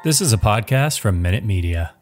This is a podcast from Minute Media.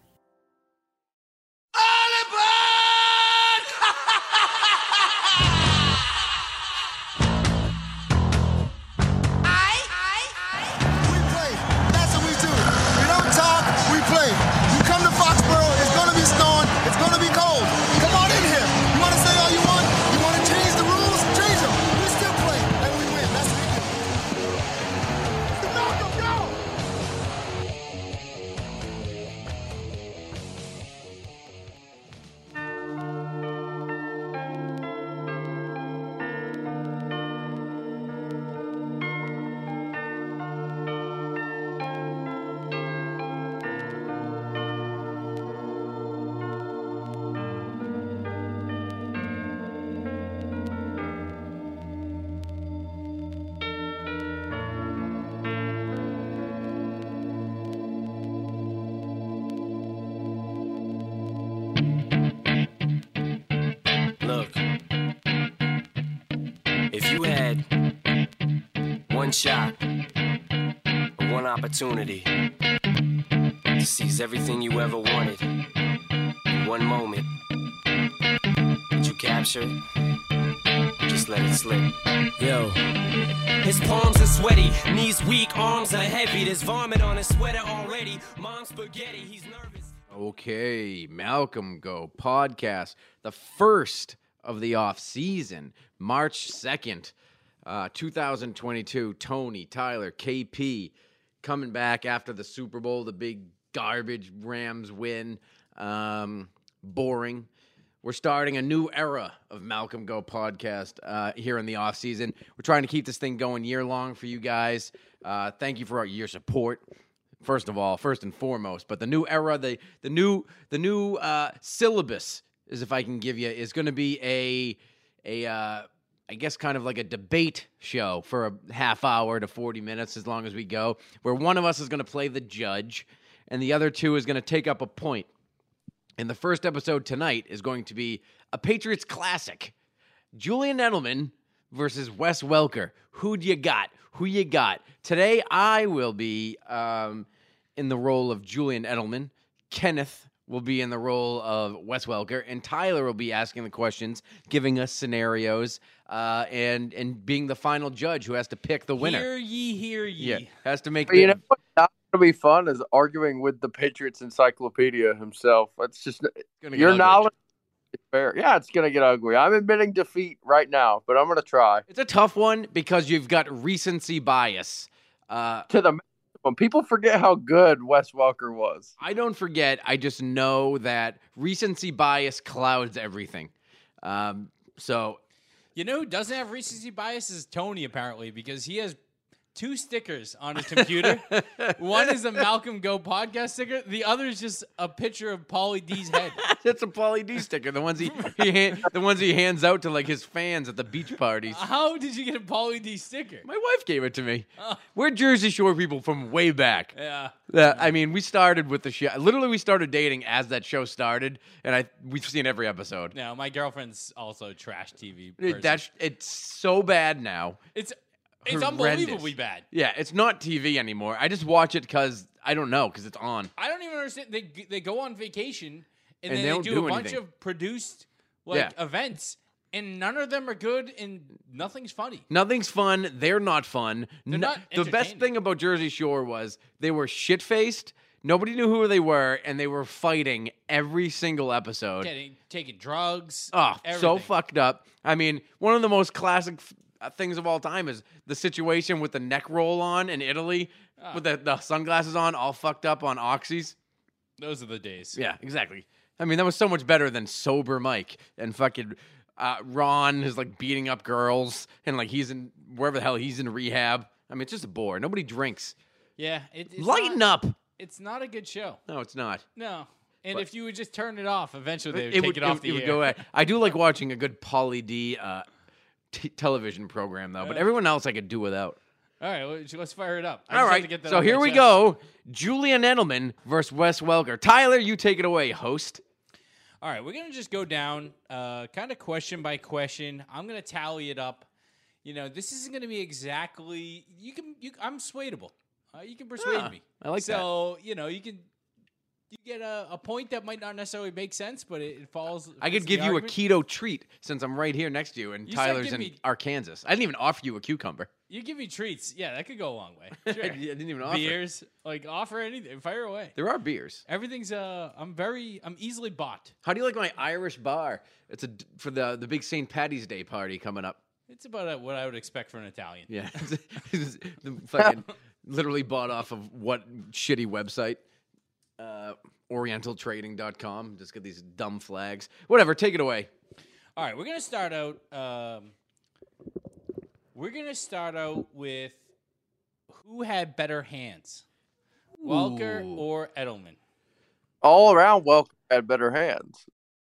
Shot, one opportunity to seize everything you ever wanted in one moment. Did you capture it? Or just let it slip? Yo, his palms are sweaty, knees weak, arms are heavy. There's vomit on his sweater already. Mom's spaghetti, he's nervous. Okay, Malcolm Go podcast, the first of the off season, March 2nd. 2022, Tony, Tyler, KP coming back after the Super Bowl, the big garbage Rams win. Boring. We're starting a new era of Malcolm Go podcast here in the offseason. We're trying to keep this thing going year long for you guys. Thank you for your support. First and foremost, but the new era, the new syllabus is, if I can give you, is going to be I guess kind of like a debate show for a half hour to 40 minutes as long as we go, where one of us is going to play the judge and the other two is going to take up a point. And the first episode tonight is going to be a Patriots classic. Julian Edelman versus Wes Welker. Who you got? Today I will be in the role of Julian Edelman. Kenneth will be in the role of Wes Welker, and Tyler will be asking the questions, giving us scenarios, and being the final judge who has to pick the winner. Hear ye. Yeah, has to make. You know what's not going to be fun is arguing with the Patriots Encyclopedia himself. It's just your knowledge is fair. Yeah, it's going to get ugly. I'm admitting defeat right now, but I'm going to try. It's a tough one because you've got recency bias. To the when people forget how good Wes Welker was. I don't forget. I just know that recency bias clouds everything. So, you know who doesn't have recency bias is Tony, apparently, because he has two stickers on his computer. One is a Malcolm Go podcast sticker. The other is just a picture of Pauly D's head. That's a Pauly D sticker. The ones he hands out to like his fans at the beach parties. How did you get a Pauly D sticker? My wife gave it to me. Oh. We're Jersey Shore people from way back. Yeah. I mean, we started with the show. Literally, we started dating as that show started, and we've seen every episode. No, my girlfriend's also a trash TV person. It's so bad now. It's unbelievably bad. Yeah, it's not TV anymore. I just watch it because I don't know, because it's on. I don't even understand. They go on vacation and then they do a bunch of produced events, and none of them are good and nothing's funny. Nothing's fun. They're not fun. They're not the best thing about Jersey Shore was they were shit-faced. Nobody knew who they were, and they were fighting every single episode. Taking drugs. Oh, everything. So fucked up. I mean, one of the most classic things of all time is the situation with the neck roll on in Italy with the sunglasses on, all fucked up on oxys. Those are the days. Yeah, exactly. I mean, that was so much better than sober Mike and fucking Ron is like beating up girls and like he's in wherever the hell he's in rehab. I mean, it's just a bore. Nobody drinks. Yeah, lighten up. It's not a good show. No, it's not. No. And if you would just turn it off, eventually they would take it off the air. Would go away. I do like watching a good Pauly D television program, though. But everyone else I could do without. All right, let's fire it up. All right, so here we go. Julian Edelman versus Wes Welker. Tyler, you take it away, host. All right, we're going to just go down kind of question by question. I'm going to tally it up. You know, this isn't going to be exactly – I'm swayable. You can persuade me. I like that. So, you get a point that might not necessarily make sense, but it falls. I could give you a keto treat since I'm right here next to you, and Tyler's in Arkansas. I didn't even offer you a cucumber. You give me treats. Yeah, that could go a long way. Sure. I didn't even offer. Beers. Offer anything. Fire away. There are beers. Everything's, I'm easily bought. How do you like my Irish bar? It's for the big St. Patty's Day party coming up. It's about what I would expect for an Italian. Yeah. Fucking literally bought off of what shitty website? Orientaltrading.com. Just get these dumb flags. Whatever, take it away. All right, we're going to start out with who had better hands, Welker or Edelman? All around, Welker had better hands.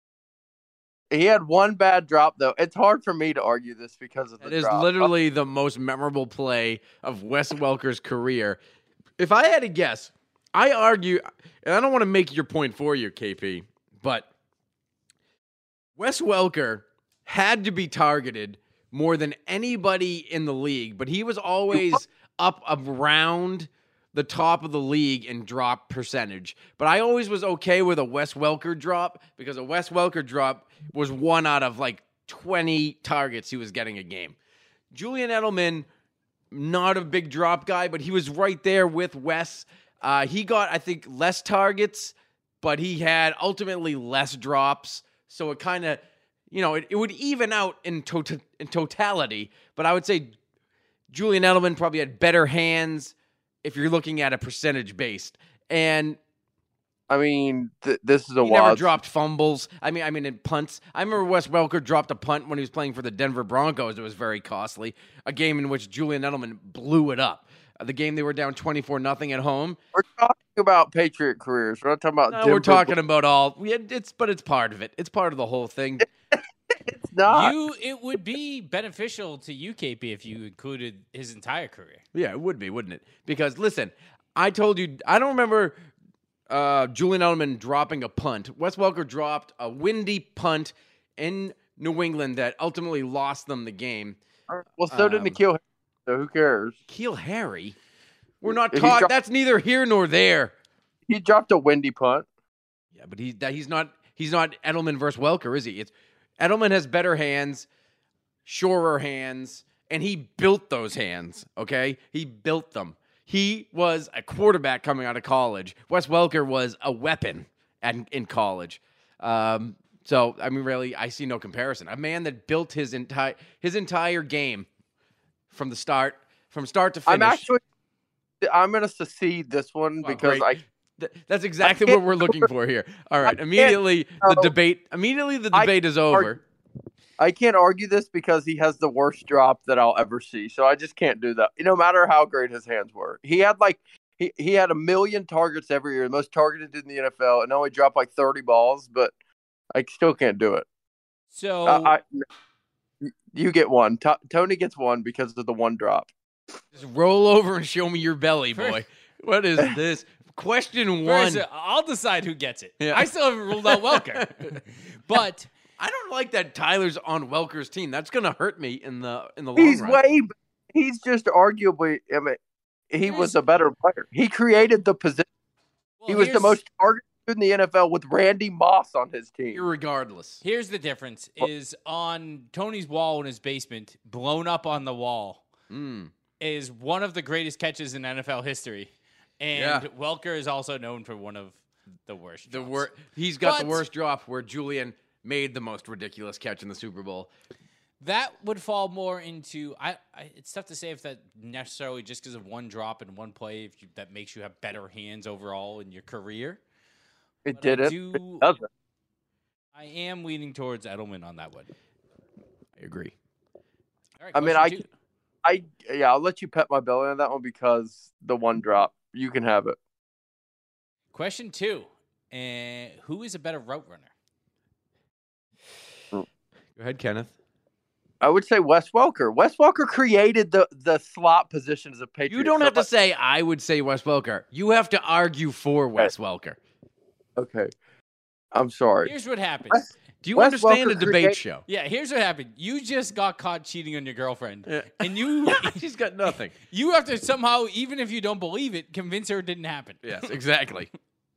He had one bad drop, though. It's hard for me to argue this because of the drop. It is literally the most memorable play of Wes Welker's career. If I had to guess, I argue, and I don't want to make your point for you, KP, but Wes Welker had to be targeted more than anybody in the league, but he was always up around the top of the league in drop percentage. But I always was okay with a Wes Welker drop because a Wes Welker drop was 1 out of 20 targets he was getting a game. Julian Edelman, not a big drop guy, but he was right there with Wes. He got, I think, less targets, but he had ultimately less drops. So it kind of, it would even out in totality. But I would say Julian Edelman probably had better hands if you're looking at a percentage based. And I mean, this is a he wild. Never dropped fumbles. I mean, in punts. I remember Wes Welker dropped a punt when he was playing for the Denver Broncos. It was very costly. A game in which Julian Edelman blew it up. The game they were down 24-0 at home. We're talking about Patriot careers. We're not talking about. No, we're talking about all. It's part of it. It's part of the whole thing. It's not. It would be beneficial to you, KP, if you included his entire career. Yeah, it would be, wouldn't it? Because listen, I told you, I don't remember Julian Edelman dropping a punt. Wes Welker dropped a windy punt in New England that ultimately lost them the game. Well, so did N'Keal Harry, so who cares? N'Keal Harry? We're not talking. That's neither here nor there. He dropped a windy punt. Yeah, but he's not Edelman versus Welker, is he? Edelman has better hands, surer hands, and he built those hands, okay? He built them. He was a quarterback coming out of college. Wes Welker was a weapon in college. So, I mean, really, I see no comparison. A man that built his entire game from start to finish. I'm going to secede this one because great. That's exactly what we're looking for here. All right, immediately the debate is over. I can't argue this because he has the worst drop that I'll ever see. So I just can't do that. No matter how great his hands were. He had he had 1 million targets every year, the most targeted in the NFL, and only dropped 30 balls, but I still can't do it. So you get one. Tony gets one because of the one drop. Just roll over and show me your belly, boy. What is this? Question one. First, I'll decide who gets it. Yeah. I still haven't ruled out Welker. But I don't like that Tyler's on Welker's team. That's going to hurt me in the long run. He's just arguably, he was a better player. He created the position. Well, he was the most targeted in the NFL with Randy Moss on his team. Irregardless. Here's the difference is on Tony's wall in his basement, blown up on the wall, is one of the greatest catches in NFL history. And Welker is also known for one of the worst drops. He's got the worst drop where Julian made the most ridiculous catch in the Super Bowl. That would fall more into it's tough to say if that necessarily just because of one drop in one play that makes you have better hands overall in your career. It doesn't. I am leaning towards Edelman on that one. I agree. All right, I'll let you pet my belly on that one because the one drop. You can have it. Question 2. Who is a better route runner? Go ahead, Kenneth. I would say Wes Welker. Wes Welker created the slot position as a Patriot. You don't have to say, I would say Wes Welker. You have to argue for Wes Welker. Okay. I'm sorry. Here's what happens. Do you Wes understand Welker a debate create- show? Yeah, here's what happened. You just got caught cheating on your girlfriend. Yeah. And you She's got nothing. you have to somehow, even if you don't believe it, convince her it didn't happen. Yes, exactly.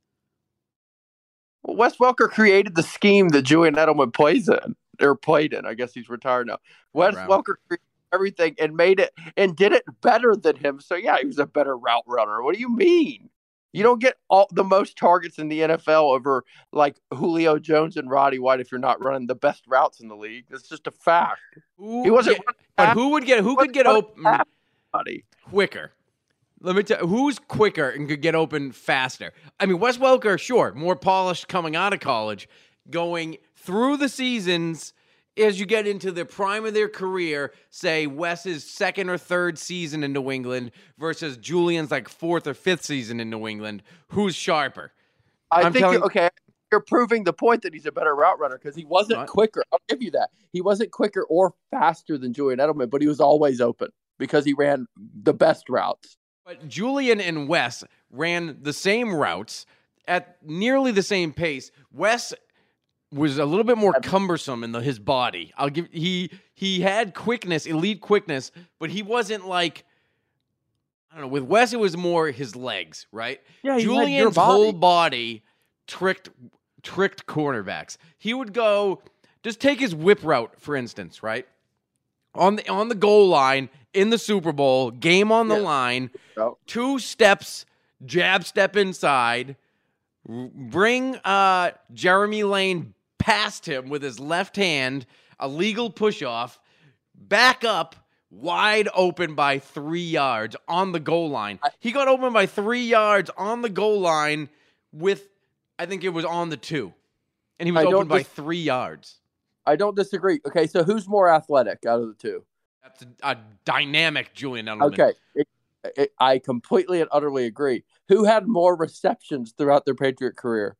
Well, Wes Welker created the scheme that Julian Edelman played in. I guess he's retired now. Wes Right. Welker created everything and made it and did it better than him. So yeah, he was a better route runner. What do you mean? You don't get all the most targets in the NFL over like Julio Jones and Roddy White if you're not running the best routes in the league. That's just a fact. He wasn't But who could get open Buddy. quicker? Let me tell you, who's quicker and could get open faster? I mean, Wes Welker, sure, more polished coming out of college, going through the seasons as you get into the prime of their career, say Wes's second or third season in New England versus Julian's like fourth or fifth season in New England. Who's sharper? I I'm think telling- you're proving the point that he's a better route runner because he wasn't Right. quicker. I'll give you that. He wasn't quicker or faster than Julian Edelman, but he was always open because he ran the best routes. But Julian and Wes ran the same routes at nearly the same pace. Wes was a little bit more cumbersome in his body. He had quickness, elite quickness, but he wasn't like, I don't know. With Wes, it was more his legs, right? Yeah, he had your Julian's body. whole body tricked cornerbacks. He would go, just take his whip route, for instance, right? On the goal line in the Super Bowl, game on the Yeah. line, Oh. 2 steps, jab step inside, bring Jeremy Lane past him with his left hand, a legal push-off, back up, wide open by 3 yards on the goal line. He got open by 3 yards on the goal line with, I think it was on the 2. And he was I don't open by dis- 3 yards. I don't disagree. Okay, so who's more athletic out of the two? That's a dynamic Julian Edelman. Okay, I completely and utterly agree. Who had more receptions throughout their Patriot career?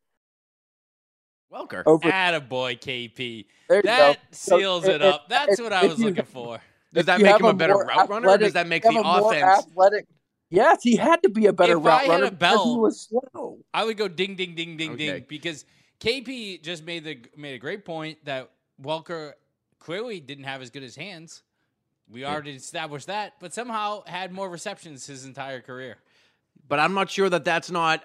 Welker. Over Attaboy, KP. there you That go. So seals if- it up. if- That's if- what I if was you- looking for. Does that you make have him a better more route runner, or does athletic- that make you the have a more offense? athletic? Yes, he had to be a better If route I had runner a because he bell- was slow. I would go ding, ding, ding, ding, Okay. ding, because KP just made a great point that Welker clearly didn't have as good as hands. We already established that, but somehow had more receptions his entire career. But I'm not sure that that's not,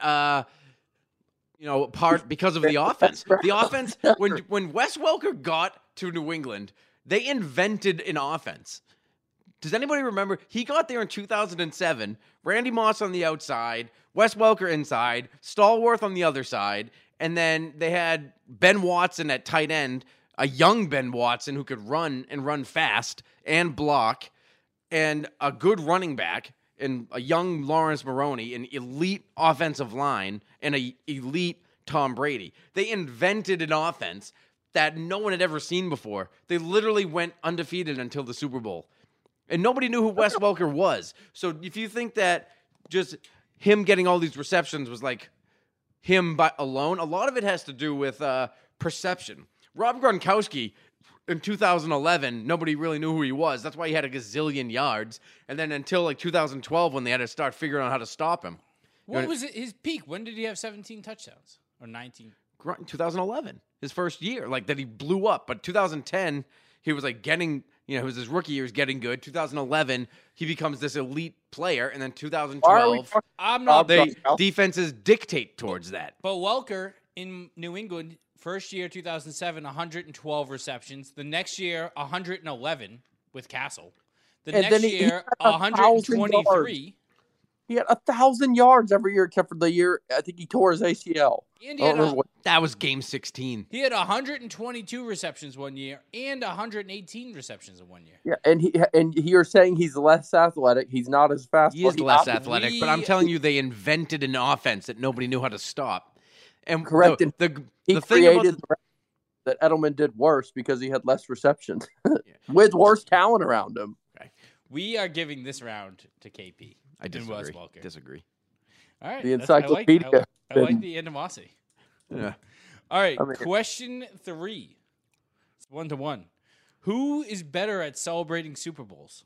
part because of the offense. The offense, when Wes Welker got to New England, they invented an offense. Does anybody remember? He got there in 2007. Randy Moss on the outside, Wes Welker inside, Stallworth on the other side, and then they had Ben Watson at tight end, a young Ben Watson who could run and run fast and block, and a good running back, and a young Lawrence Maroney, an elite offensive line, and an elite Tom Brady. They invented an offense that no one had ever seen before. They literally went undefeated until the Super Bowl. And nobody knew who Wes Welker was. So if you think that just him getting all these receptions was like him alone, a lot of it has to do with perception. Rob Gronkowski in 2011, nobody really knew who he was. That's why he had a gazillion yards. And then until like 2012 when they had to start figuring out how to stop him. What was his peak? When did he have 17 touchdowns? Or 19? 2011, his first year, like that he blew up. But 2010, he was like getting, it was his rookie year, he was getting good. 2011, he becomes this elite player. And then Why are we 2012, talking I'm not. they Gronkowski? defenses dictate towards that. But Welker in New England, first year 2007, 112 receptions. The next year, 111 with Castle. The And next then he year, had 1,000 123. He had 1,000 yards every year except for the year I think he tore his ACL. And I don't remember what- That was game 16. he had 122 receptions one year and 118 receptions in 1 year. Yeah, and you're saying he's less athletic. He's not as fast. He is Well, less obviously- athletic, but I'm telling you, they invented an offense that nobody knew how to stop. And Correct, and The He thing about created that Edelman did worse because he had less receptions with worse talent around him. We are giving this round to KP. I and Wes disagree. Welker. Disagree. All right. The that's- I like- encyclopedia. I like the animosity. Yeah. All right. I mean- Question 3. It's 1-1. Who is better at celebrating Super Bowls?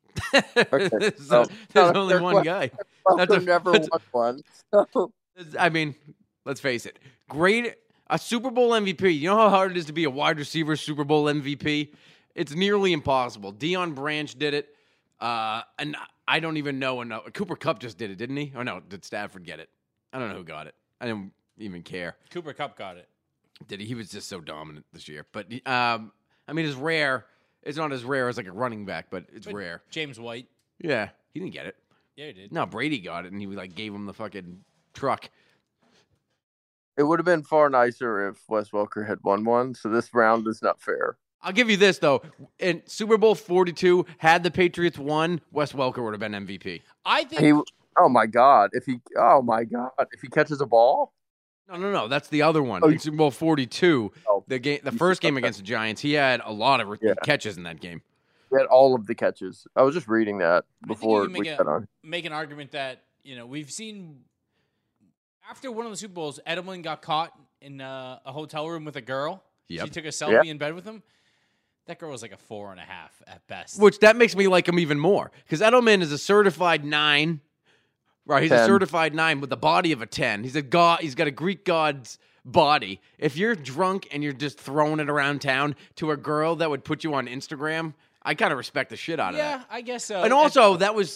there's so- there's no, only they're one guy. Welker That's a- never that's- won one. So I mean, let's face it. Great. A Super Bowl MVP. You know how hard it is to be a wide receiver Super Bowl MVP? It's nearly impossible. Deion Branch did it. And I don't even know. Cooper Kupp just did it, didn't he? Or no, did Stafford get it? I don't know who got it. I didn't even care. Cooper Kupp got it. Did he? He was just so dominant this year. But, I mean, it's rare. It's not as rare as like a running back, but it's rare. James White. Yeah, he didn't get it. Yeah, he did. No, Brady got it, and he like gave him the fucking truck. It would have been far nicer if Wes Welker had won one. So this round is not fair. I'll give you this though. In Super Bowl 42, had the Patriots won, Wes Welker would have been MVP. I think Oh my God! If he catches a ball. No. That's the other one. Oh, In Super Bowl 42, Oh, the first game against the Giants, he had a lot of catches in that game. He had all of the catches. I was just reading that I think before you can we got on. make an argument that we've seen after one of the Super Bowls, Edelman got caught in a hotel room with a girl. Yep. She took a selfie in bed with him. That girl was like a 4.5 at best. Which that makes me like him even more because Edelman is a certified 9. Right, he's 10. a certified 9 with the body of a 10. He's a god. He's got a Greek god's body. If you're drunk and you're just throwing it around town to a girl that would put you on Instagram, I kind of respect the shit out of that. Yeah, I guess so. And also, that was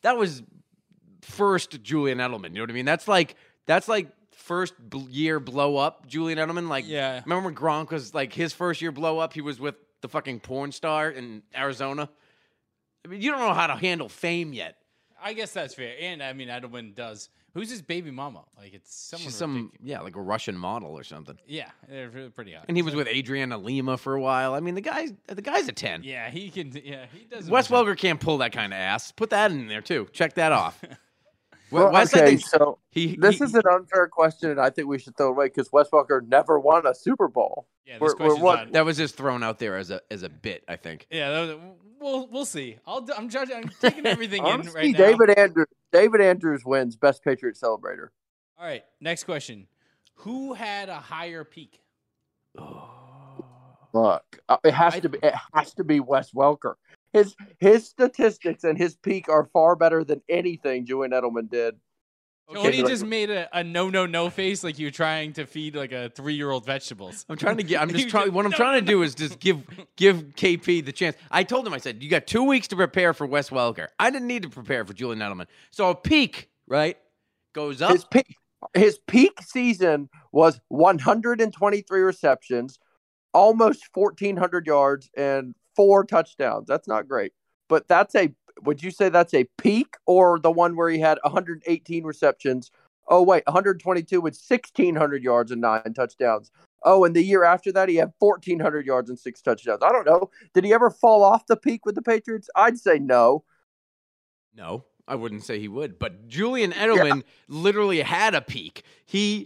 first Julian Edelman. You know what I mean? That's like first year blow up Julian Edelman. Like, Yeah. Remember when Gronk was like his first year blow up? He was with the fucking porn star in Arizona. I mean, you don't know how to handle fame yet. I guess that's fair. And I mean, Edelman does. Who's his baby mama? Like it's someone. She's some ridiculous. like a Russian model or something. Yeah, they're pretty hot. And he was with Adriana Lima for a while. I mean, the guy's a 10. Yeah, he can. Yeah, he does. Wes Welker can't pull that kind of ass. Put that in there too. Check that off. Well, Wes, I okay, think so this is an unfair question, and I think we should throw it away because Wes Welker never won a Super Bowl. Yeah, this question's not. that was just thrown out there as a bit. I think. Yeah, we'll see. I'm judging. I'm taking everything in Honestly, right now. David Andrews wins Best Patriot Celebrator. All right, next question. Who had a higher peak? Look, it has to be Wes Welker. His statistics and his peak are far better than anything Julian Edelman did. Tony just made a no face like you're trying to feed like a 3-year-old vegetables. I'm trying to get. I'm just trying. What I'm trying to do is just give KP the chance. I told him. I said, you got 2 weeks to prepare for Wes Welker. I didn't need to prepare for Julian Edelman. So a peak, right, goes up. His peak season was 123 receptions, almost 1,400 yards, and 4 touchdowns. That's not great, but would you say that's a peak or the one where he had 118 receptions? Oh, wait, 122 with 1,600 yards and 9 touchdowns. Oh, and the year after that, he had 1,400 yards and 6 touchdowns. I don't know. Did he ever fall off the peak with the Patriots? I'd say no. No, I wouldn't say he would. But Julian Edelman literally had a peak. He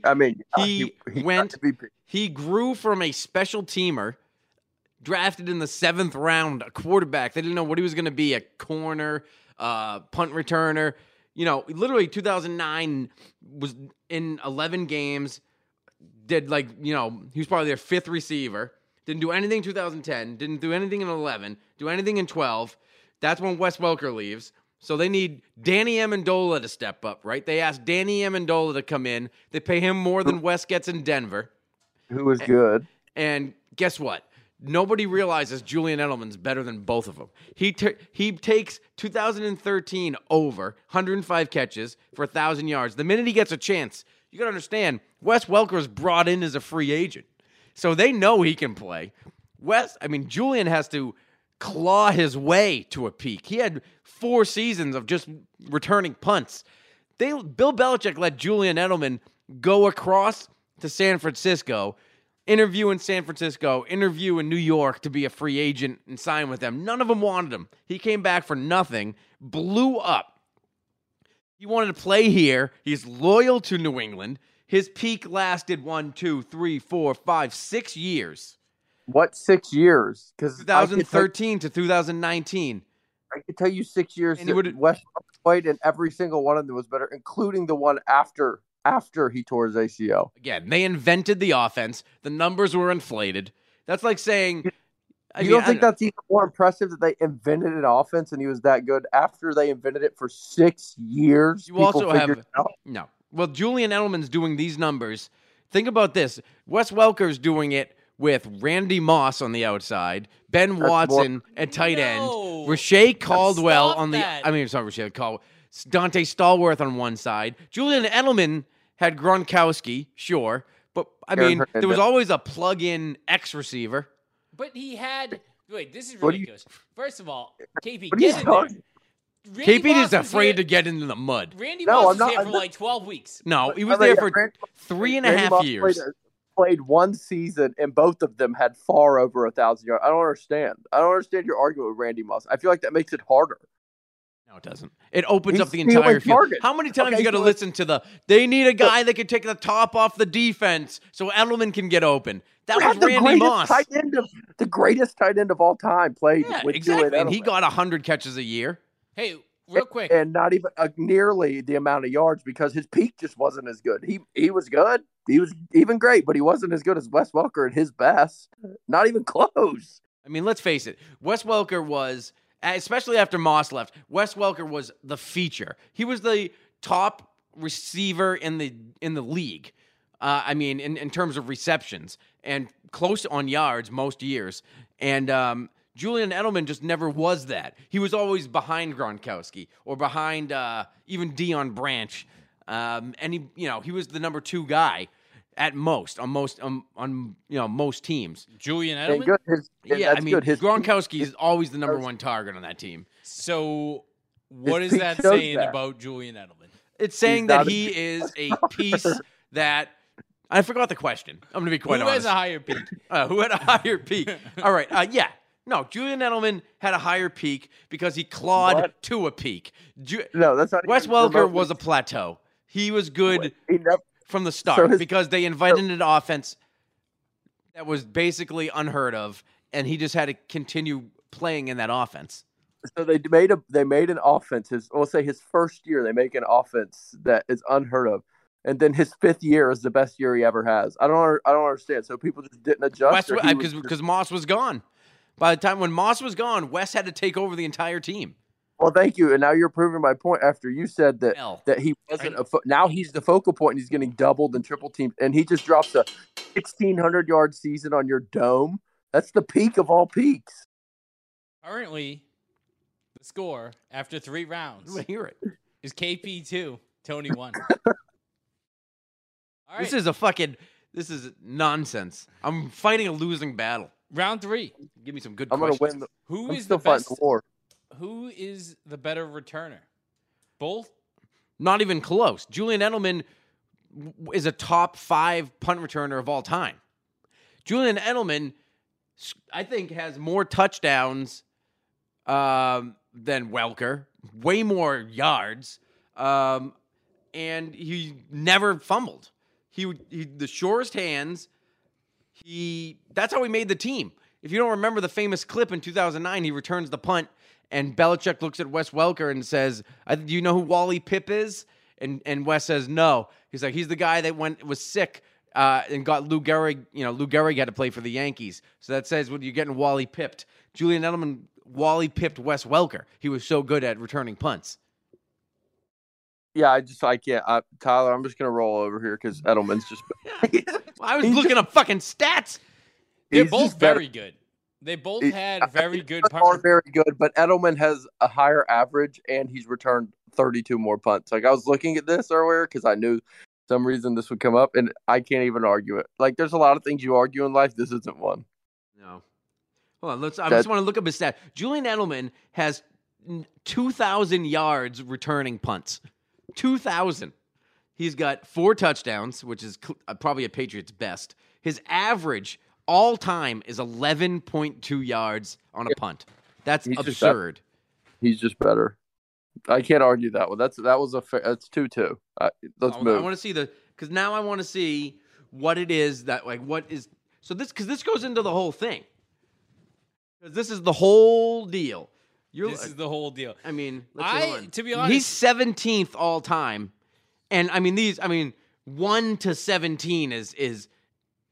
grew from a special teamer, drafted in the 7th round, a quarterback. They didn't know what he was going to be, a corner, punt returner. Literally 2009 was in 11 games, did he was probably their 5th receiver. Didn't do anything in 2010, didn't do anything in 11, do anything in 12. That's when Wes Welker leaves. So they need Danny Amendola to step up, right? They asked Danny Amendola to come in. They pay him more than Wes gets in Denver. Who was good. And guess what? Nobody realizes Julian Edelman's better than both of them. He takes 2013 over 105 catches for 1,000 yards. The minute he gets a chance, you got to understand, Wes Welker's brought in as a free agent. So they know he can play. Julian has to claw his way to a peak. He had 4 seasons of just returning punts. Bill Belichick let Julian Edelman go across to San Francisco, interview in San Francisco, interview in New York to be a free agent and sign with them. None of them wanted him. He came back for nothing, blew up. He wanted to play here. He's loyal to New England. His peak lasted 1, 2, 3, 4, 5, 6 years. What 6 years? Because 2013 to 2019. I could tell you 6 years. And he would West played, and every single one of them was better, including the one after he tore his ACL. Again, they invented the offense. The numbers were inflated. That's like saying... You don't think that's even more impressive that they invented an offense and he was that good after they invented it for 6 years? You also have... No. Well, Julian Edelman's doing these numbers. Think about this. Wes Welker's doing it with Randy Moss on the outside, Ben Watson at tight end, Rashae Caldwell on the. that. I mean, sorry, Rashae Caldwell. Dante Stallworth on one side. Julian Edelman had Gronkowski, sure, but I mean, there was always a plug-in X receiver. But he had. Wait, this is What do you- ridiculous. First of all, KP, What are you get in there. talking? Randy KP Moss is was afraid here- to get into the mud. Randy No, Moss I'm was not- here I'm for not- like 12 weeks. No, he I was mean, there yeah, for Randy- 3.5 Moss years. Played one season, and both of them had far over 1,000 yards. I don't understand. I don't understand your argument with Randy Moss. I feel like that makes it harder. No, it doesn't. It opens He's up the entire stealing field. targets. How many times Okay, you got to so- listen to they need a guy that can take the top off the defense so Edelman can get open. That was Randy Moss. The greatest tight end of all time played Yeah, with exactly. Julian And he Edelman. got 100 catches a year. Hey, real quick. And not even nearly the amount of yards because his peak just wasn't as good. He was good. He was even great, but he wasn't as good as Wes Welker at his best. Not even close. I mean, let's face it. Wes Welker was, especially after Moss left, Wes Welker was the feature. He was the top receiver in the league. I mean, in terms of receptions and close on yards most years. And Julian Edelman just never was that. He was always behind Gronkowski or behind even Deion Branch. And he was the number 2 guy at most on most teams. Julian And Edelman? good. Gronkowski is always the number 1 target on that team. So, what His is peak that shows saying that. about Julian Edelman? It's saying He's that not a he good is a piece that I forgot the question. I'm going to be quite Who honest. has a higher peak? Who had a higher peak? All right. Yeah. No, Julian Edelman had a higher peak because he clawed What? to a peak. No, that's not. Wes even Welker remotely- was a plateau. He was good He never, from the start So his- because they invited an offense that was basically unheard of, and he just had to continue playing in that offense. So they made an offense. We'll say his first year they make an offense that is unheard of, and then his 5th year is the best year he ever has. I don't understand. So people just didn't adjust Because Moss was gone. By the time when Moss was gone, Wes had to take over the entire team. Well, thank you. And now you're proving my point after you said that Hell. that he wasn't now he's the focal point and he's getting doubled and triple teamed, and he just drops a 1,600-yard season on your dome. That's the peak of all peaks. Currently, the score after 3 rounds Let me hear it. is KP 2, Tony 1. All right, This is nonsense. I'm fighting a losing battle. round 3. Give me some good I'm gonna questions. win. Who I'm is still the best? fighting the war. Who is the better returner? Both? Not even close. Julian Edelman is a top 5 punt returner of all time. Julian Edelman, I think, has more touchdowns than Welker, way more yards, and he never fumbled. He the surest hands. That's how he made the team. If you don't remember the famous clip in 2009, he returns the punt, and Belichick looks at Wes Welker and says, "Do you know who Wally Pipp is?" And Wes says, "No." He's like, "He's the guy that was sick and got Lou Gehrig. Lou Gehrig had to play for the Yankees, so that says you're getting Wally pipped." Julian Edelman Wally pipped Wes Welker. He was so good at returning punts. Yeah, I can't. Tyler, I'm just gonna roll over here because Edelman's just. I was looking up fucking stats. They're He's both just better. very good. They both He- had very good Both punt are very good, but Edelman has a higher average, and he's returned 32 more punts. Like I was looking at this earlier because I knew some reason this would come up, and I can't even argue it. Like there's a lot of things you argue in life. This isn't one. No. Hold on. I just want to look up his stat. Julian Edelman has 2,000 yards returning punts. 2,000. He's got 4 touchdowns, which is probably a Patriots' best. His average all time is 11.2 yards on a punt. That's He's just absurd. He's just better. I can't argue that one. That's 2-2. Let's move. I want to see because now I want to see what it is that because this goes into the whole thing. Because this is the whole deal. This is the whole deal. I mean, let's go on. To be honest, he's 17th all time, and I mean 1 to 17 is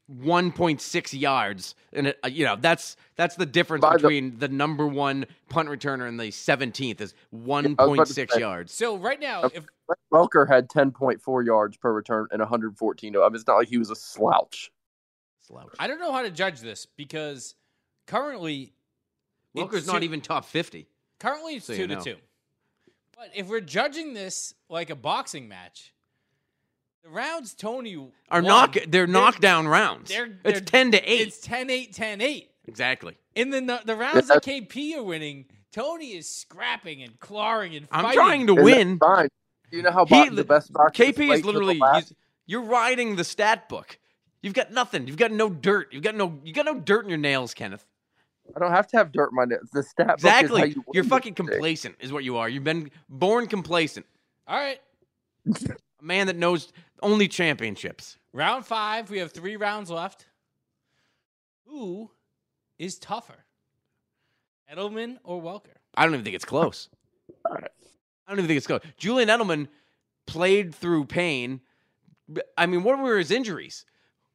1.6 yards, and that's the difference between the number one punt returner and the 17th is 1.6 yards. So right now, if Welker had 10.4 yards per return and 114. I mean, it's not like he was a slouch. I don't know how to judge this because currently Welker's not even top 50. Currently, it's 2-2. But if we're judging this like a boxing match, the rounds Tony are they're knockdown rounds. It's 10-8. It's 10-8, 10-8. Exactly. In the rounds that KP are winning, Tony is scrapping and clawing and fighting. I'm trying to win. Fine. You know how the best boxer KP is literally you're riding the stat book. You've got nothing. You've got no dirt. You've got no dirt in your nails, Kenneth. I don't have to have dirt in my nails. The stat exactly. book is how You're fucking complacent, is what you are. You've been born complacent. All right. A man that knows only championships. Round 5. We have 3 rounds left. Who is tougher, Edelman or Welker? I don't even think it's close. Julian Edelman played through pain. I mean, what were his injuries?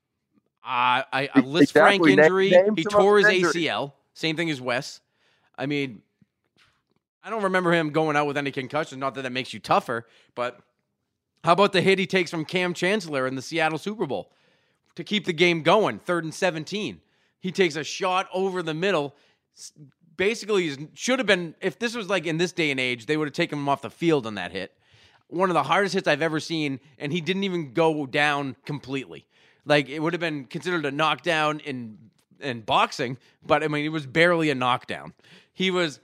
A Liz Frank injury. He tore his ACL. Same thing as Wes. I mean, I don't remember him going out with any concussions. Not that that makes you tougher, but how about the hit he takes from Cam Chancellor in the Seattle Super Bowl to keep the game going, 3rd and 17? He takes a shot over the middle. Basically, should have been, if this was like in this day and age, they would have taken him off the field on that hit. One of the hardest hits I've ever seen, and he didn't even go down completely. Like, it would have been considered a knockdown in boxing, but I mean, it was barely a knockdown. He was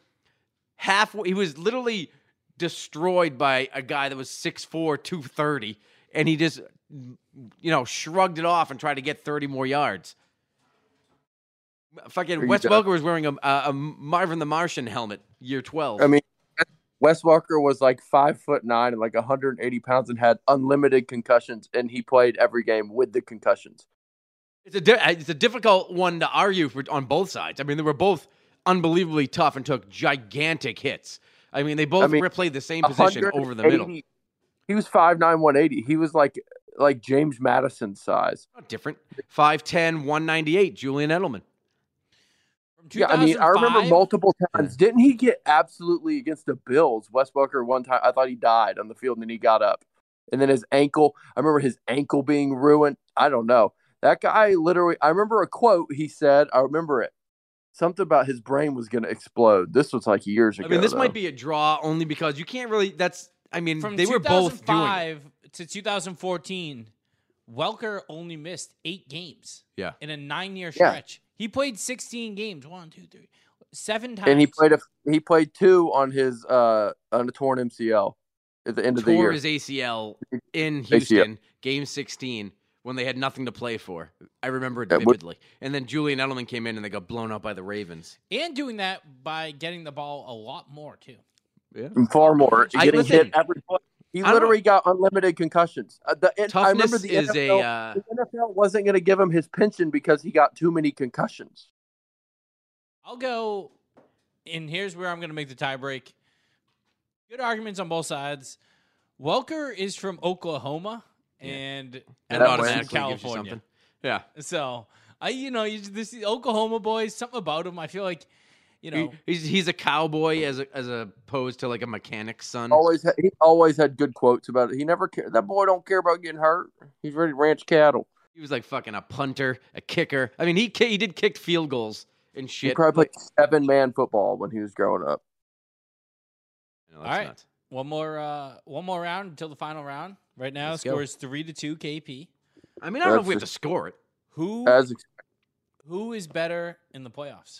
literally destroyed by a guy that was 6'4", 230, and he just, shrugged it off and tried to get 30 more yards. Fucking Wes Welker was wearing a Marvin the Martian helmet, year 12. I mean, Wes Welker was like 5'9" and like 180 pounds and had unlimited concussions, and he played every game with the concussions. It's a difficult one to argue on both sides. I mean, they were both unbelievably tough and took gigantic hits. I mean, they both replayed the same position over the middle. He was 5'9", 180. He was like James Madison size. Not different. 5'10", 198, Julian Edelman. Yeah, I mean, I remember multiple times. Didn't he get absolutely against the Bills? Wes Welker one time, I thought he died on the field, and then he got up. And then his ankle, I remember his ankle being ruined. I don't know. That guy literally, I remember a quote he said, I remember it. Something about his brain was going to explode. This was like years ago. I mean, this might be a draw only because you can't really, from they were both doing it. From 2005 to 2014, Welker only missed 8 games. Yeah. In a 9-year stretch. He played 16 games. 7 times. And he played 2 on his on a torn MCL at the end of the year. Tore his ACL in Houston, game 16, when they had nothing to play for. I remember it vividly. And then Julian Edelman came in and they got blown out by the Ravens. And doing that by getting the ball a lot more too. Yeah. And far more. Getting hit every play. He literally got unlimited concussions. I remember the NFL wasn't going to give him his pension because he got too many concussions. I'll go, and here's where I'm going to make the tie break. Good arguments on both sides. Welker is from Oklahoma, and Edelman's from California. Yeah. So, this Oklahoma boys, something about him. I feel like, he's a cowboy as opposed to like a mechanic's son. He always had good quotes about it. He never cared. That boy don't care about getting hurt. He's ready to ranch cattle. He was like fucking a punter, a kicker. I mean, he did kick field goals and shit. He probably played 7-man football when he was growing up. All right, nuts. One more round until the final round. Right now, the score is 3-2 KP. I mean, I don't know if we have to score it. Who is better in the playoffs?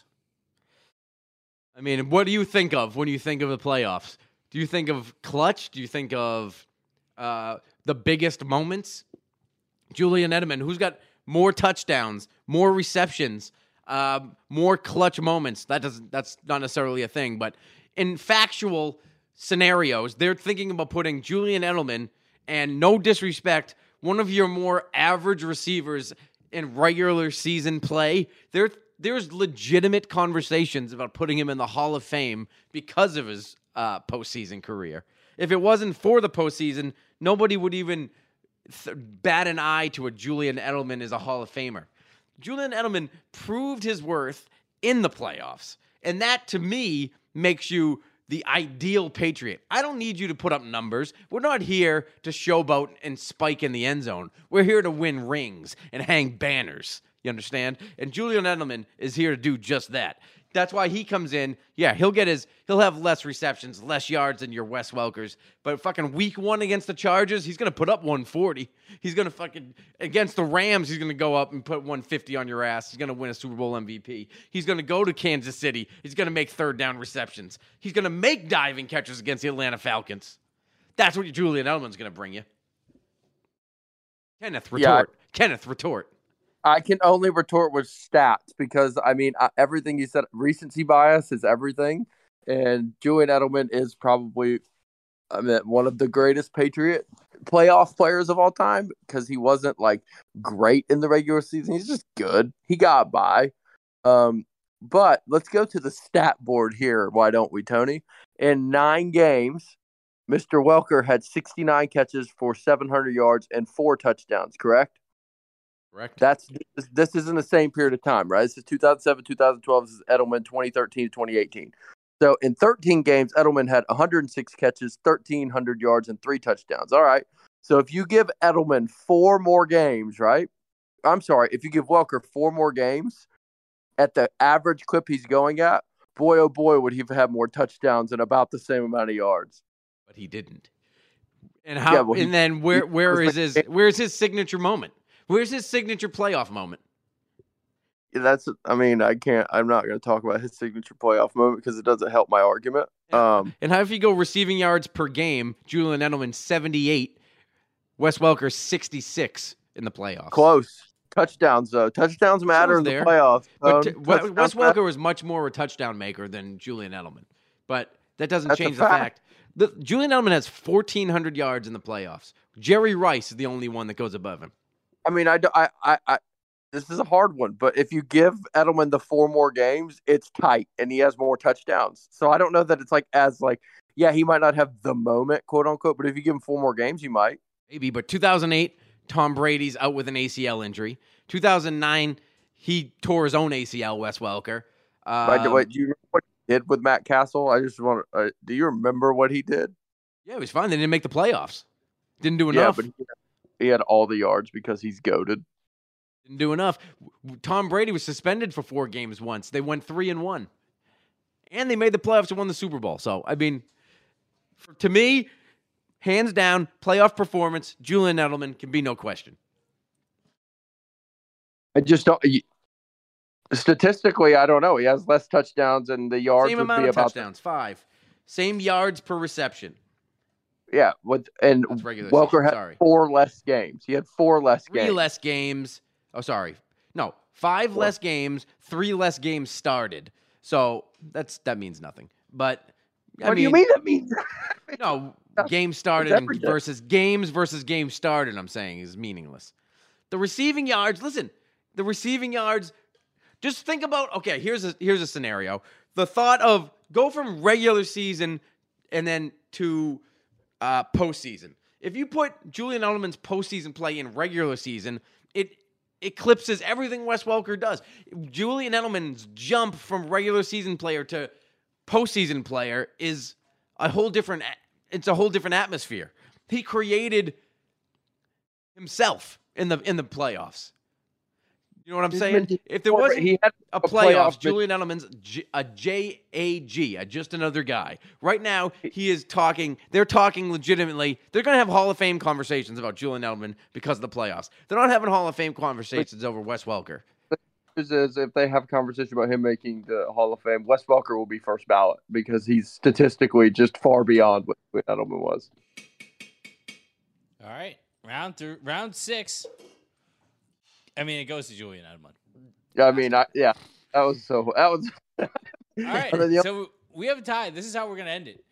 I mean, what do you think of when you think of the playoffs? Do you think of clutch? Do you think of the biggest moments? Julian Edelman, who's got more touchdowns, more receptions, more clutch moments? That's not necessarily a thing, but in factual scenarios, they're thinking about putting Julian Edelman and, no disrespect, one of your more average receivers in regular season play. There's legitimate conversations about putting him in the Hall of Fame because of his postseason career. If it wasn't for the postseason, nobody would even bat an eye to a Julian Edelman as a Hall of Famer. Julian Edelman proved his worth in the playoffs. And that, to me, makes you the ideal Patriot. I don't need you to put up numbers. We're not here to showboat and spike in the end zone. We're here to win rings and hang banners. You understand? And Julian Edelman is here to do just that. That's why he comes in. Yeah, he'll have less receptions, less yards than your Wes Welkers. But fucking week 1 against the Chargers, he's going to put up 140. He's going to fucking, against the Rams, he's going to go up and put 150 on your ass. He's going to win a Super Bowl MVP. He's going to go to Kansas City. He's going to make third down receptions. He's going to make diving catches against the Atlanta Falcons. That's what Julian Edelman's going to bring you. Kenneth, retort. Yeah. Kenneth, retort. I can only retort with stats because, everything you said, recency bias is everything. And Julian Edelman is probably one of the greatest Patriot playoff players of all time because he wasn't, great in the regular season. He's just good. He got by. But let's go to the stat board here. Why don't we, Tony? In 9 games, Mr. Welker had 69 catches for 700 yards and 4 touchdowns, correct? Correct. This isn't the same period of time, right? This is 2007, 2012. This is Edelman, 2013 to 2018. So in 13 games, Edelman had 106 catches, 1,300 yards, and 3 touchdowns. All right. So if you give Edelman 4 more games, right? I'm sorry. If you give Welker 4 more games at the average clip he's going at, boy, oh boy, would he have had more touchdowns and about the same amount of yards. But he didn't. And how? Yeah, well, and then where's his signature moment? Where's his signature playoff moment? I'm not going to talk about his signature playoff moment because it doesn't help my argument. And how if you go receiving yards per game, Julian Edelman 78, Wes Welker 66 in the playoffs. Close. Touchdowns, though. Touchdowns matter in the playoffs. Wes Welker was much more a touchdown maker than Julian Edelman. But that doesn't change the fact. Julian Edelman has 1,400 yards in the playoffs. Jerry Rice is the only one that goes above him. This is a hard one, but if you give Edelman the 4 more games, it's tight, and he has more touchdowns. So I don't know that it's he might not have the moment, quote unquote, but if you give him 4 more games, you might. Maybe, but 2008, Tom Brady's out with an ACL injury. 2009, he tore his own ACL, Wes Welker. Wait, do you remember what he did with Matt Castle? I just want to, do you remember what he did? Yeah, it was fine. They didn't make the playoffs. Didn't do enough. Yeah, but he had all the yards because he's goated. Didn't do enough. Tom Brady was suspended for 4 games once. They went 3-1. And they made the playoffs and won the Super Bowl. So, to me, hands down, playoff performance, Julian Edelman can be no question. I just don't. Statistically, I don't know. He has less touchdowns and the yards Same would amount be of about touchdowns, 5. Same yards per reception. Yeah, Welker had 4 less games. He had 4 less games. 3 less games. Oh, sorry. No, 5 less games, 3 less games started. So that means nothing. But what do you mean that means? No, games started versus games started. I'm saying is meaningless. The receiving yards. Listen, the receiving yards. Just think about. Okay, here's a scenario. The thought of go from regular season and then to postseason. If you put Julian Edelman's postseason play in regular season, it eclipses everything Wes Welker does. Julian Edelman's jump from regular season player to postseason player is a whole different atmosphere. He created himself in the playoffs. You know what I'm saying? If there wasn't a playoffs, Julian Edelman's a JAG, just another guy. Right now, they're talking legitimately. They're going to have Hall of Fame conversations about Julian Edelman because of the playoffs. They're not having Hall of Fame conversations over Wes Welker. Is if they have a conversation about him making the Hall of Fame, Wes Welker will be first ballot because he's statistically just far beyond what Edelman was. All right, round 6. It goes to Julian Edelman. Yeah, that was. All right, so we have a tie. This is how we're gonna end it.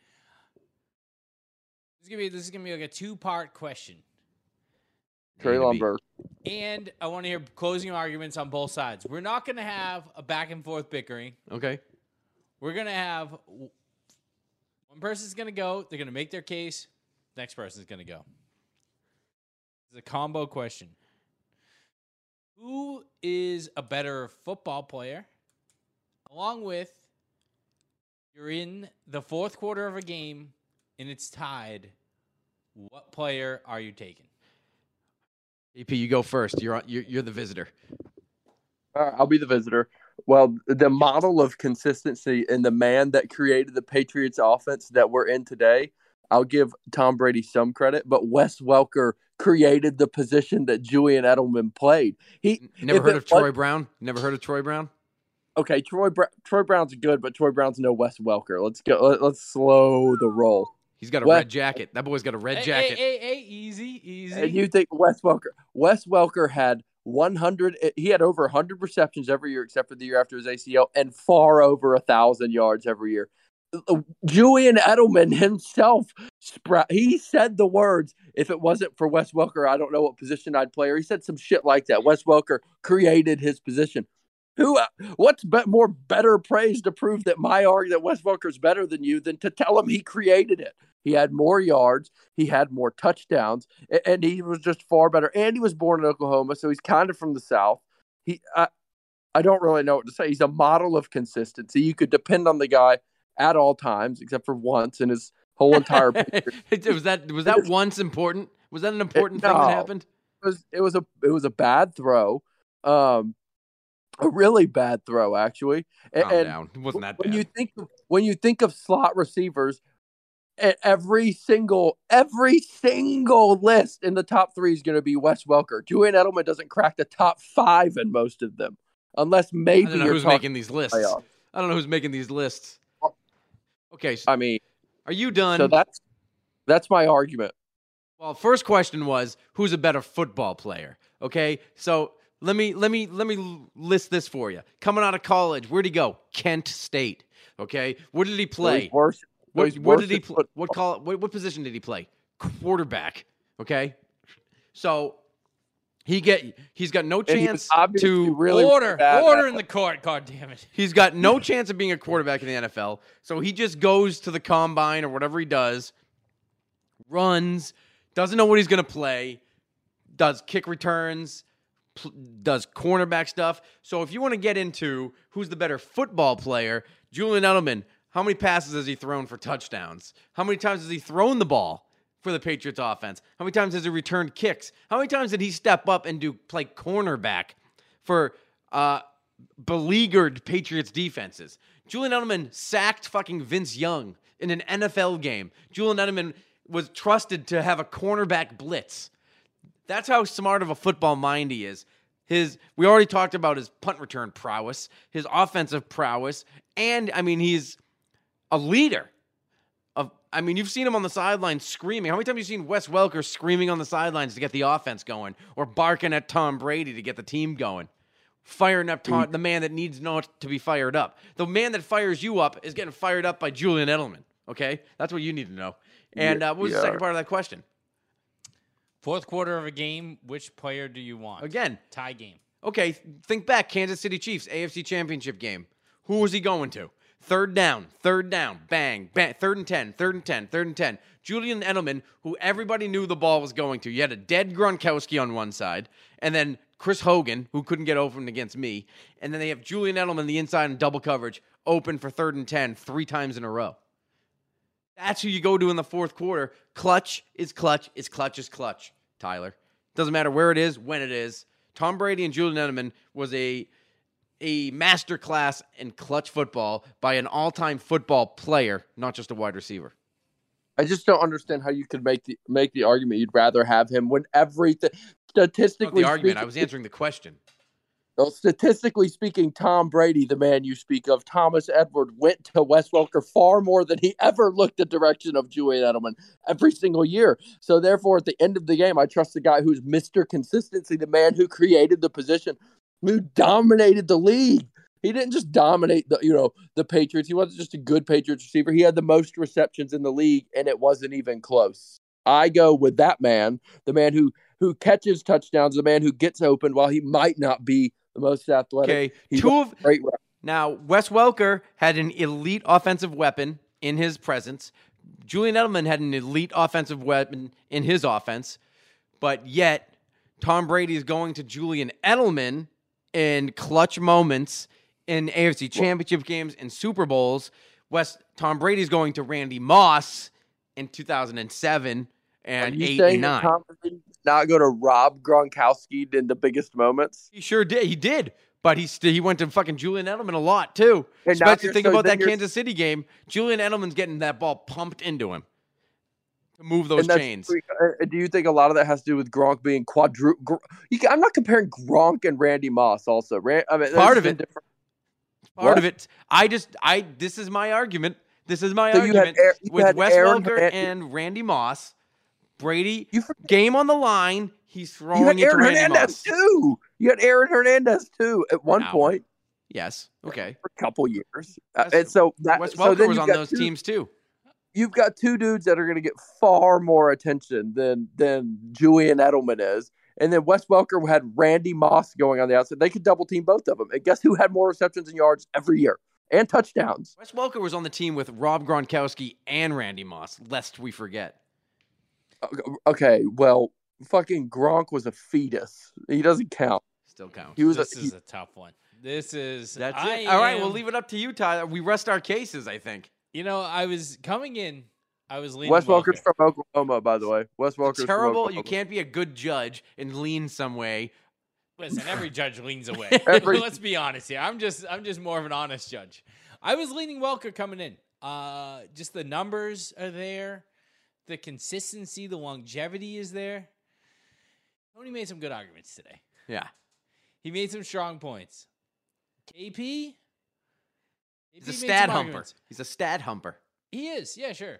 This is gonna be like a 2-part question. Treylon Burks. And I want to hear closing arguments on both sides. We're not gonna have a back and forth bickering. Okay. We're gonna have one person's gonna go. They're gonna make their case. Next person's gonna go. It's a combo question. Who is a better football player? Along with, you're in the fourth quarter of a game and it's tied. What player are you taking? EP, you go first. You're the visitor. I'll be the visitor. Well, the model of consistency and the man that created the Patriots offense that we're in today, I'll give Tom Brady some credit, but Wes Welker created the position that Julian Edelman played. Never heard of Troy Brown? Never heard of Troy Brown? Okay, Troy Brown's good, but Troy Brown's no Wes Welker. Let's go. Let's slow the roll. He's got a red jacket. That boy's got a red jacket. Hey, easy. And you think Wes Welker had 100. He had over 100 receptions every year, except for the year after his ACL, and far over 1,000 yards every year. Julian Edelman himself, he said the words, if it wasn't for Wes Welker, I don't know what position I'd play. Or he said some shit like that. Wes Welker created his position. What's more better praise to prove that that Wes Welker's better than you than to tell him he created it? He had more yards, he had more touchdowns, and he was just far better. And he was born in Oklahoma, so he's kind of from the South. I don't really know what to say. He's a model of consistency. You could depend on the guy at all times, except for once in his whole entire picture. was that once important? Was that an important thing that happened? It was a bad throw. A really bad throw, actually. Calm down. It wasn't that bad. When you think of slot receivers, every single list in the top 3 is going to be Wes Welker. Julian Edelman doesn't crack the top 5 in most of them, unless maybe I don't know who's making these lists. I don't know who's making these lists. Okay, so, I mean, are you done? So that's my argument. Well, first question was who's a better football player? Okay, so let me list this for you. Coming out of college, where'd he go? Kent State. Okay, what did he play? What did he play? What position did he play? Quarterback. Okay, so he's got no chance to really order in the court. God damn it! He's got no chance of being a quarterback in the NFL. So he just goes to the combine or whatever he does, runs, doesn't know what he's going to play, does kick returns, does cornerback stuff. So if you want to get into who's the better football player, Julian Edelman, how many passes has he thrown for touchdowns? How many times has he thrown the ball for the Patriots offense? How many times has he returned kicks? How many times did he step up and play cornerback for beleaguered Patriots defenses? Julian Edelman sacked fucking Vince Young in an NFL game. Julian Edelman was trusted to have a cornerback blitz. That's how smart of a football mind he is. We already talked about his punt return prowess, his offensive prowess, and he's a leader. You've seen him on the sideline screaming. How many times have you seen Wes Welker screaming on the sidelines to get the offense going, or barking at Tom Brady to get the team going? Firing up the man that needs not to be fired up. The man that fires you up is getting fired up by Julian Edelman. Okay? That's what you need to know. And what was the second part of that question? Fourth quarter of a game, which player do you want? Again. Tie game. Okay, think back. Kansas City Chiefs, AFC Championship game. Who was he going to? Third down, bang, bang, 3rd and 10. Julian Edelman, who everybody knew the ball was going to. You had a dead Gronkowski on one side, and then Chris Hogan, who couldn't get open against me, and then they have Julian Edelman, the inside in double coverage, open for 3rd and 10 3 times in a row. That's who you go to in the fourth quarter. Clutch is clutch, Tyler. Doesn't matter where it is, when it is. Tom Brady and Julian Edelman was a master class in clutch football by an all-time football player, not just a wide receiver. I just don't understand how you could make the argument you'd rather have him when everything statistically. Not the argument. I was answering the question. Well, statistically speaking, Tom Brady, the man you speak of, Thomas Edward, went to Wes Welker far more than he ever looked the direction of Julian Edelman every single year. So therefore, at the end of the game, I trust the guy who's Mr. Consistency, the man who created the position, who dominated the league. He didn't just dominate the Patriots. He wasn't just a good Patriots receiver. He had the most receptions in the league, and it wasn't even close. I go with that man, the man who catches touchdowns, the man who gets open while he might not be the most athletic. Okay, now Wes Welker had an elite offensive weapon in his presence. Julian Edelman had an elite offensive weapon in his offense, but yet Tom Brady is going to Julian Edelman in clutch moments in AFC Championship games and Super Bowls. Tom Brady's going to Randy Moss in 2007 and 8 and 9. Tom Brady did not go to Rob Gronkowski in the biggest moments? He sure did. He did. But he went to fucking Julian Edelman a lot, too. And now Especially think about that Kansas City game. Julian Edelman's getting that ball pumped into him to move those chains. Do you think a lot of that has to do with Gronk being I'm not comparing Gronk and Randy Moss also. Part of it. Part of it. This is my argument. This is my argument. With Wes Welker and Randy Moss, Brady, game on the line, he's throwing it to Randy Moss. Too. You had Aaron Hernandez, too, at one point. Yes. Okay. For a couple years. And so Wes Welker was on those teams, too. You've got two dudes that are going to get far more attention than Julian Edelman is. And then Wes Welker had Randy Moss going on the outside. They could double team both of them. And guess who had more receptions and yards every year? And touchdowns. Wes Welker was on the team with Rob Gronkowski and Randy Moss, lest we forget. Okay, well, fucking Gronk was a fetus. He doesn't count. Still counts. This is a tough one. That's it. All right, we'll leave it up to you, Tyler. We rest our cases, I think. I was coming in. I was leaning. Wes Welker's from Oklahoma, by the way. Wes Welker's terrible. From you can't be a good judge and lean some way. Listen, every judge leans away. Let's be honest here. I'm just more of an honest judge. I was leaning Welker coming in. Just the numbers are there, the consistency, the longevity is there. Tony made some good arguments today. Yeah, he made some strong points. KP, he's a stat humper. He's a stat humper. He is. Yeah, sure.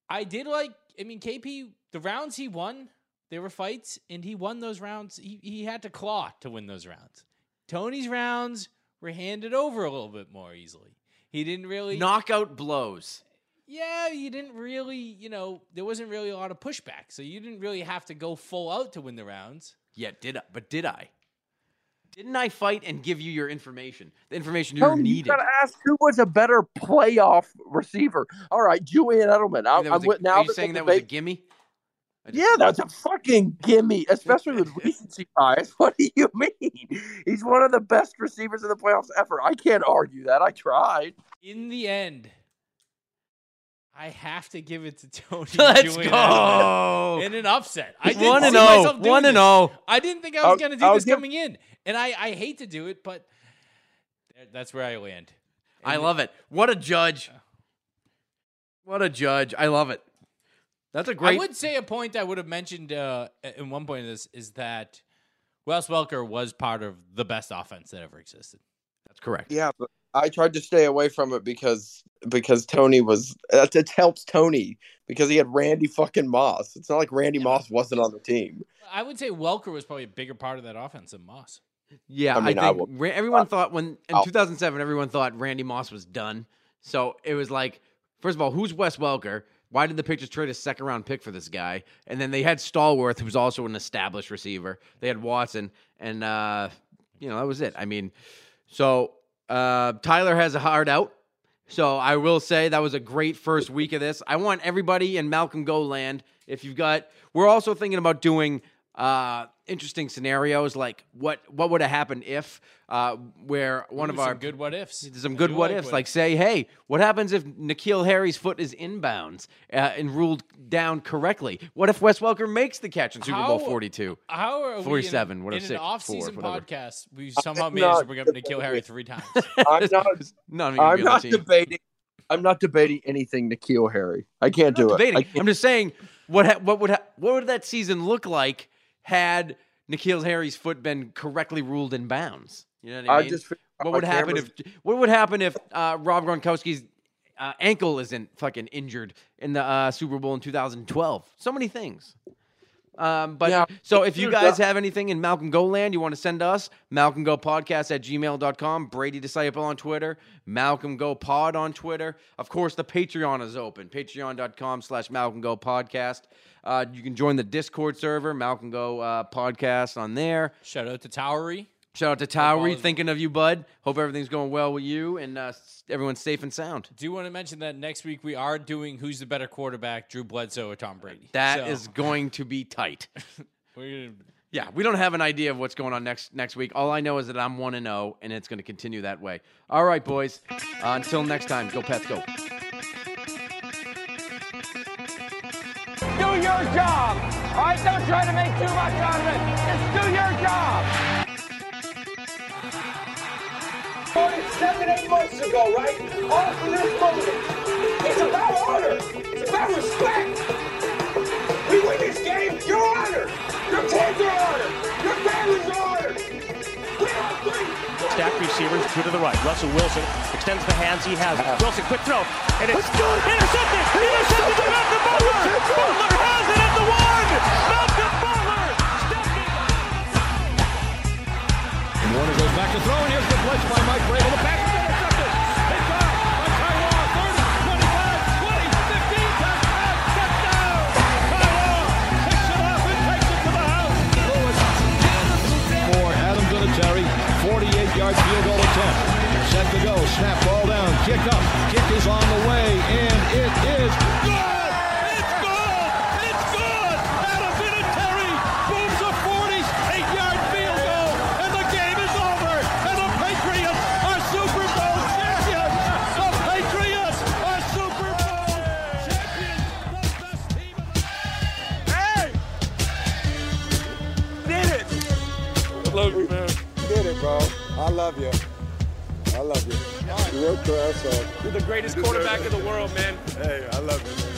KP, the rounds he won, they were fights, and he won those rounds. He had to claw to win those rounds. Tony's rounds were handed over a little bit more easily. He didn't really... Knockout blows. Yeah, you didn't really, there wasn't really a lot of pushback, so you didn't really have to go full out to win the rounds. Yeah, did I? Didn't I fight and give you your information? The information you needed. You got to ask who was a better playoff receiver. All right, Julian Edelman. Are you saying that was a gimme? Yeah, that's a fucking gimme, especially with recency bias. What do you mean? He's one of the best receivers in the playoffs ever. I can't argue that. I tried. In the end, I have to give it to Tony. Let's go in an upset. I didn't 1-0. 1-0. I didn't think I was going to do this coming in, and I hate to do it, but that's where I land. I love it. What a judge! What a judge! I love it. That's a great. I would say a point I would have mentioned in one point of this is that Wes Welker was part of the best offense that ever existed. That's correct. Yeah, but I tried to stay away from it because Tony was. It helps Tony because he had Randy fucking Moss. It's not like Randy Moss wasn't on the team. I would say Welker was probably a bigger part of that offense than Moss. Yeah, I think everyone thought in 2007, everyone thought Randy Moss was done. So it was like, first of all, who's Wes Welker? Why did the Patriots trade a second-round pick for this guy? And then they had Stallworth, who was also an established receiver. They had Watson, and that was it. Tyler has a hard out. So I will say that was a great first week of this. I want everybody in Malcolm Go land. We're also thinking about doing interesting scenarios, like what would have happened if, where one of our good what ifs. Some good what ifs, like say, hey, what happens if N'Keal Harry's foot is inbounds and ruled down correctly? What if Wes Welker makes the catch in Super Bowl 42? How are 47? In an off-season podcast, we somehow managed to bring up N'Keal Harry 3 times. I'm not debating anything N'Keal Harry. I can't do it. I'm just saying, what would that season look like had N'Keal Harry's foot been correctly ruled in bounds? You know what I mean? What would happen if Rob Gronkowski's ankle isn't fucking injured in the Super Bowl in 2012? So many things. So if you guys have anything in Malcolm Go land you want to send us, malcolmgopodcast@gmail.com, Brady Disciple on Twitter, Malcolm Go Pod on Twitter. Of course, the Patreon is open, patreon.com/MalcolmGoPodcast. You can join the Discord server, Malcolm Go Podcast on there. Shout out to Towery. Thinking of you, bud. Hope everything's going well with you and everyone's safe and sound. Do you want to mention that next week we are doing Who's the Better Quarterback, Drew Bledsoe or Tom Brady? That is going to be tight. Yeah, we don't have an idea of what's going on next week. All I know is that I'm 1-0, and it's going to continue that way. All right, boys. Until next time, go Pats, go. Do your job. All right, don't try to make too much out of it. Just do your job. 7-8 months ago, right? All for this moment. It's about honor. It's about respect. We win this game, you're honored. Your kids are honored. Your families are honored. We are free. Stacked receivers, two to the right. Russell Wilson extends the hands he has. Wilson, quick throw. And it's intercepted. Intercepted by Malcolm Butler. Butler has it at the one. Malcolm Butler stepping. Warner goes back to throw, and here's the blitz by Mike Vrabel. The pass is intercepted. It's off by Taiwan. 30, 25, 20, 15, touchdown. Taiwan picks it up and takes it to the house. For Adam Vinatieri, 48-yard field goal attempt. Set to go. Snap, ball down. Kick up. Kick is on the way, and it is good. It's good. It's good. Adam Vinatieri booms a 48-yard field goal, and the game is over. And the Patriots are Super Bowl champions. The Patriots are Super Bowl champions. The best team in the Hey! Did it. I love you, man. Did it, bro. I love you. I love you. You worked your ass off. You're the greatest quarterback in the world, man. Hey, I love you, man.